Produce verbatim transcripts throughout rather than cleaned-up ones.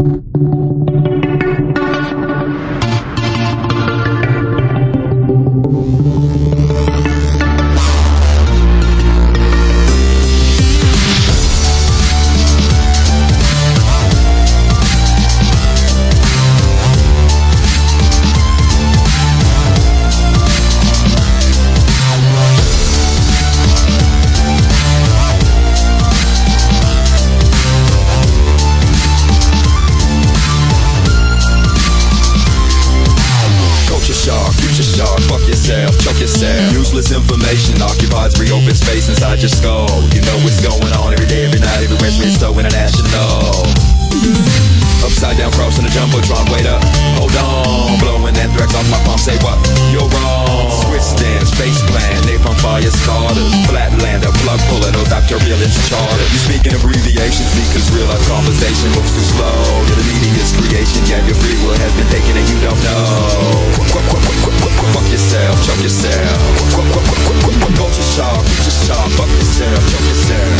Useless information occupies free open space inside your skull. You know what's going on every day, every night, everywhere. It's so international. Upside down cross in a jumbotron. Wait up, hold on. Blowing anthrax off my palm. Say what? You're wrong. Switch stance, face plan, napalm fire starters, flatlander, plug puller, no Doctor Realist charter. You speak in abbreviations because real life conversation moves too slow. You're the media's creation, yeah, your free will has been taken and you don't know. Fuck yourself, choke yourself. Culture shock, future shock. Fuck yourself, choke yourself.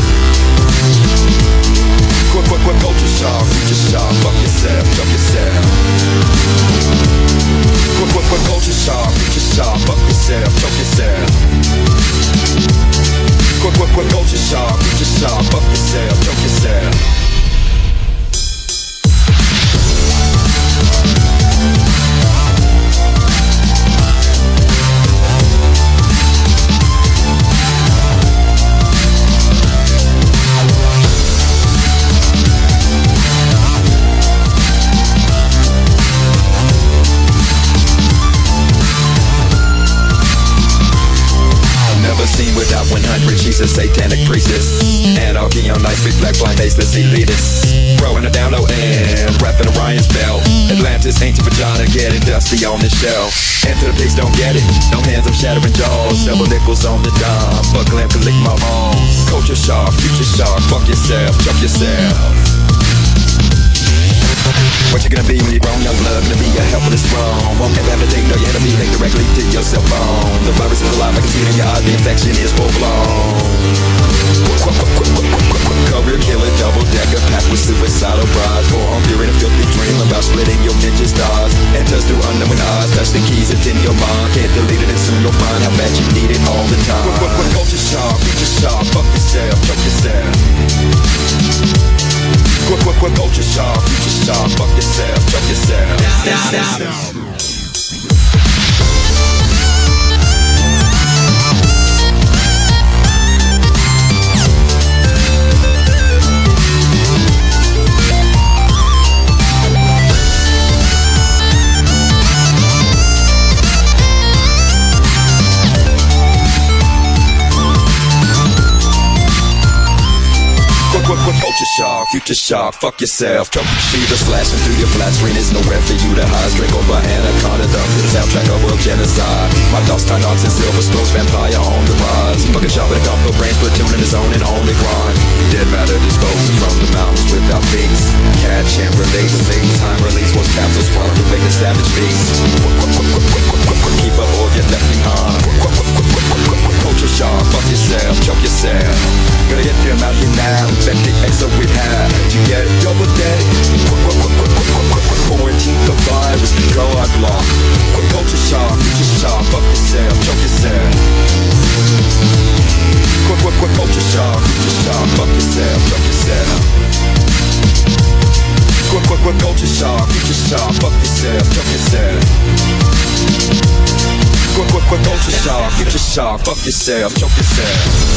Culture shock, future shock. Fuck yourself, choke yourself. Culture shock, future shock. Fuck yourself, choke yourself. Culture shock, future shock. Fuck yourself, choke yourself. Seen without one hundred, she's a satanic priestess. Anarchy on nice, big black, blind, faceless elitists. Throwing her down low and wrapping Orion's belt. Atlantis, ancient vagina, getting dusty on the shelf. Enter the pigs, don't get it. No hands, I'm shattering jaws. Double nickels on the dime. Fuck lamp can lick my balls. Culture shock, future shock. Fuck yourself, chuck yourself. What you gonna be when you're grown? Young blood, gonna be a helpless wrong. Won't ever have to take no your enemy, link directly to your cell phone. The virus is alive, I can see it in your eyes, the infection is full blown. Career killer, double decker, packed with suicidal brides. For on fear and a filthy dream about splitting your ninja stars. Enters through unknown eyes, touch the keys, it's in your mind. Can't delete it and soon you'll find how bad you need it all the time. Culture shock, future shock, fuck yourself, chuck yourself. Culture shock, future shock, fuck yourself, chuck yourself. Culture shock, future shock, fuck yourself. Choke fever slashing through your flat screen. There's nowhere for you to hide. Drink over anaconda dump to the soundtrack of world genocide. My thoughts tie knots and silver spills, vampire on the rise. Fucking shop with a combo brains, platoon in his own and only grind. Dead matter disposing from the mountains without feet. Catch and release, time release was capsules spawned to make a savage beast. Keep up or get left behind. Culture shock, fuck yourself, choke yourself. Gonna get them out here now, infected exo we have. You get it, double dead. Quarantine the virus, God block. Culture shock, future shock, fuck yourself, choke yourself. Culture shock, future shock, fuck yourself, choke yourself. Culture shock, future shock, fuck yourself, choke yourself. Culture shock, future shock, fuck yourself, choke yourself.